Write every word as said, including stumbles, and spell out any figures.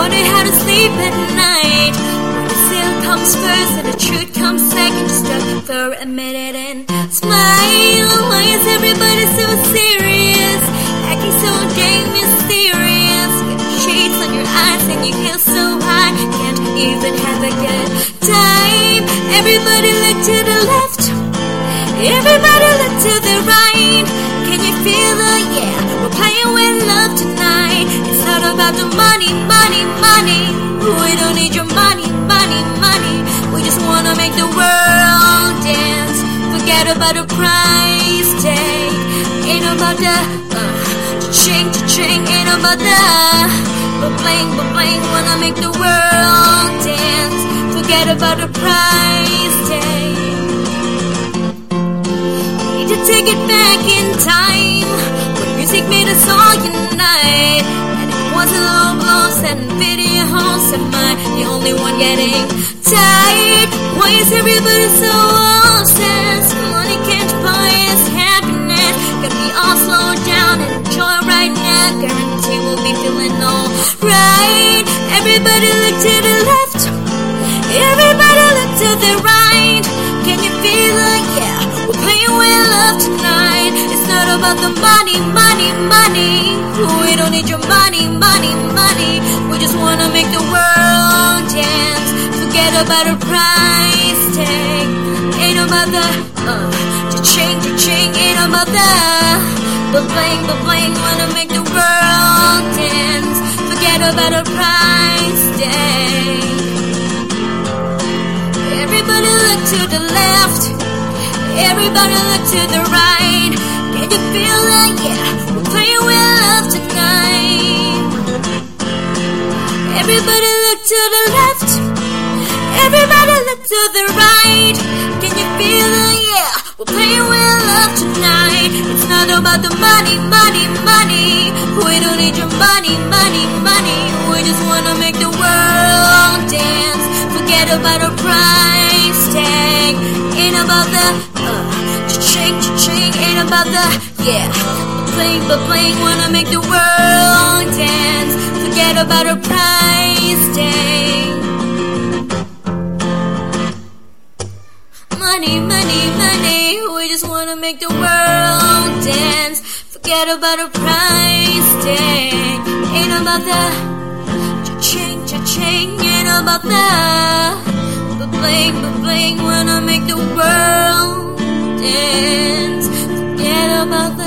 wonder how to sleep at night. When the sale comes first and the truth comes second, just stop for a minute and smile. Why is everybody so serious, acting so dang mysterious? Got shades on your eyes and you feel so high, can't even have a good time. Everybody look to the left, everybody look to the right. Can you feel the yeah? We're playing with love tonight. It's not about the money, money, money. We don't need your money, money, money. We just wanna make the world dance. Forget about the price tag. Ain't about the uh, ching, ching. Ain't about the but bling, but bling. Wanna make the world dance. Forget about the price tag. Need to take it back in time when music made us all unite, and it wasn't low blows and video halls. Am I the only one getting tired? Why is everybody so obsessed? Money can't buy us happiness. Can we all slow down and enjoy right now? Guarantee we'll be feeling alright. Everybody look to the left, everybody look to the right. Can you feel it? Yeah, we're playing with love tonight. It's not about the money, money, money. We don't need your money, money, money. We just wanna make the world dance. Forget about a price tag. Ain't about the uh, cha-ching, cha-ching. Ain't about the but bling, but bling. Wanna make the world dance. Forget about a price tag. Everybody look to the left, everybody look to the right. Can you feel it? Yeah, we're playing with love tonight. Everybody look to the left, everybody look to the right. Can you feel it? Yeah, we're playing with love tonight. It's not about the money, money, money. We don't need your money, money, money. We just wanna make the world dance. Forget about a price tag. Ain't about the uh, cha-ching, cha-ching. Ain't about the yeah, bling, but bling. Wanna make the world dance. Forget about a price tag. Money, money, money. We just wanna make the world dance. Forget about a price tag. Ain't about the cha-ching, cha-ching. Ain't about the but bling, but bling. Wanna make the world dance. Forget about the